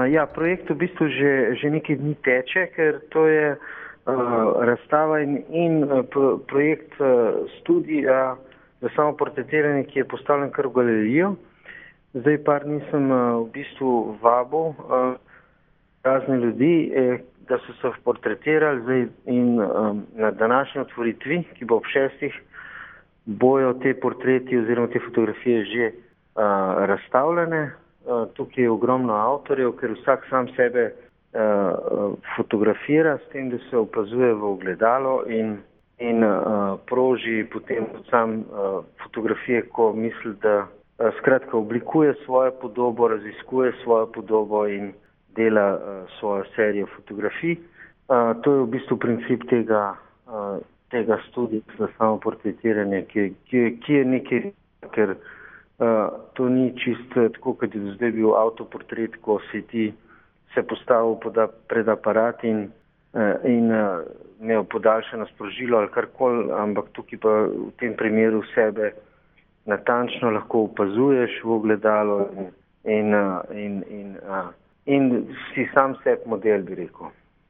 Ja, projekt v bistvu že nekaj dni teče, ker to je razstava in projekt studija za samoportretiranje, ki je postavljen kar v galerijo. Zdaj par dni sem v bistvu vabil razne ljudi, da so se portretirali zdaj in na današnji otvoritvi, ki bo ob 6, bojo te portreti oziroma te fotografije že razstavljene. Tukaj je ogromno avtorjev, ker vsak sam sebe fotografira s tem, da se opazuje v ogledalo in proži potem sam fotografije, ko misli, da skratka oblikuje svojo podobo, raziskuje svojo podobo in dela svojo serijo fotografij. To je v bistvu princip tega studija za samoportretiranje, ki je nekaj, ker to ni čisto tako, kot je zdaj bil avtoportret, ko si ti se postavil pred aparat in imel podaljšano sprožilo ali karkoli, ampak tukaj pa v tem primeru sebe natančno lahko opazuješ v ogledalo in si sam sebi model, bi rekel.